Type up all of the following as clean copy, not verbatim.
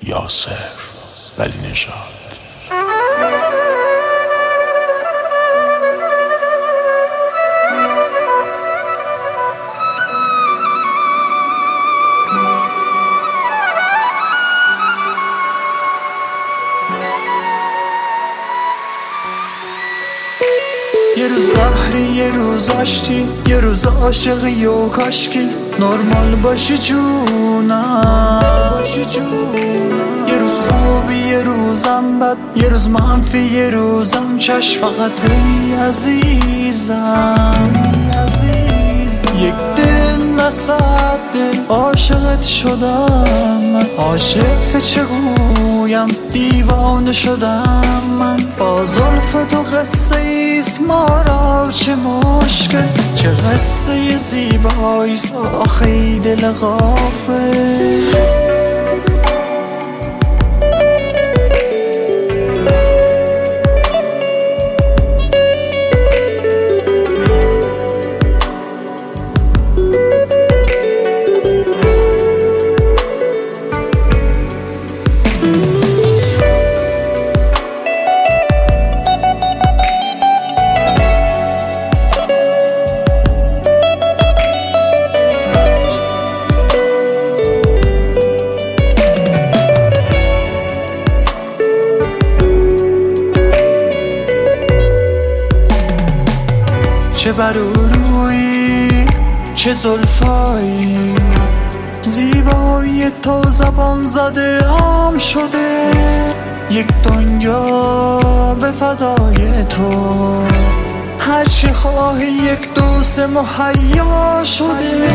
یاسر ولی نژاد. یه روز قهری، یه روز آشتی، یه روز عاشقی و کاشکی نرمال باشی جونم. یه روز خوبی، یه روزم بد، یه روز منفی، یه روزم چشم، فقط توی عزیزم. یک دل نه صد دل عاشقت شدم من، عاشق چه گویم دیوانه شدم من. با زلف تو قصه ایست ما را چه مشکل، چه قصه زیباییست آخه دل غافل. چه برورویی، چه زلفایی، زیبایی تو زبان زده عام شده. یک دنیا به فدای تو، هر چی خواهی یک دو سه مهیا شده.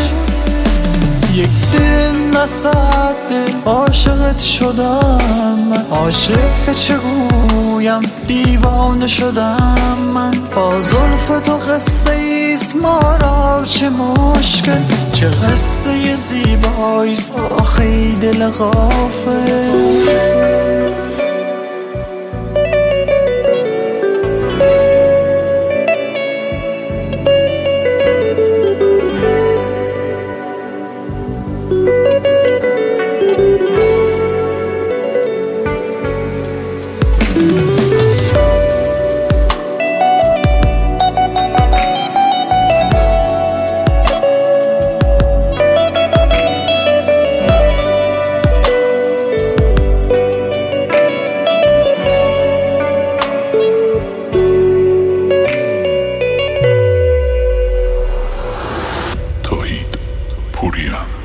یک دل نه صد دل عاشقت شدم من، عاشق چه گویم دیوانه شدم من. با زلف تو قصه ایست ما را چه مشکل، چه قصه زیباییست آخه دل غافل. توحید پوریان.